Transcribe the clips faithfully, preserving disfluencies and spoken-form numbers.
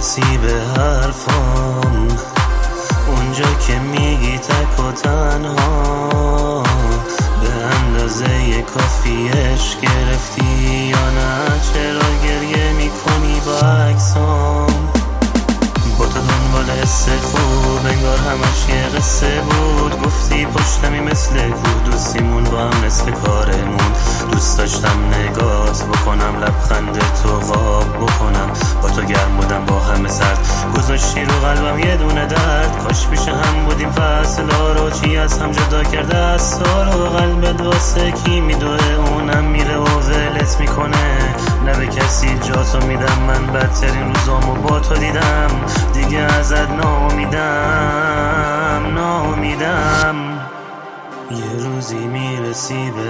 میرسی به حرفام، اونجا که میگی تک و تنها، به اندازه کافیش گرفتی یا نه؟ چرا گریه میکنی با عکسام؟ با تو دنبال حس خوب انگار همش یه قصه بود. گفتی پشتمی مثل کوه، دوستیمون با هم مثل کارمون. دوست داشتم نگات بکنم، لبخند تو غاب بکنم. با تو گرم بودم با همه سرد، گذاشتی رو قلبم یه دونه درد. کاش پیش هم بودیم فصلا رو، چی از هم جدا کرده از سالو. قلبت واسه کی میدوه، اونم میره و ولت میکنه. نه به کسی جاتو میدم، من بدترین روزامو با تو دیدم. دیگه ازت ناامیدم ناامیدم. یه روزی میرسی به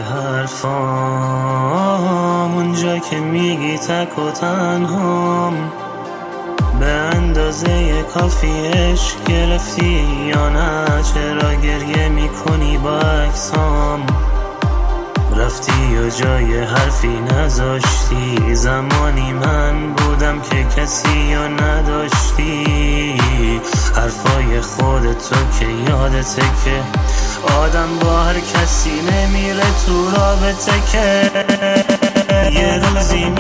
حرفام، اونجا که میگی تک و تنهام، به اندازه کافیش گرفتی یا نه؟ چرا گریه میکنی با عکسام؟ رفتی و جای حرفی نذاشتی، زمانی من بودم که کسی رو نداشتی. حرفای خودتو که یادته که آدم با هر کسی نمیره تو رابطه که. یه روزی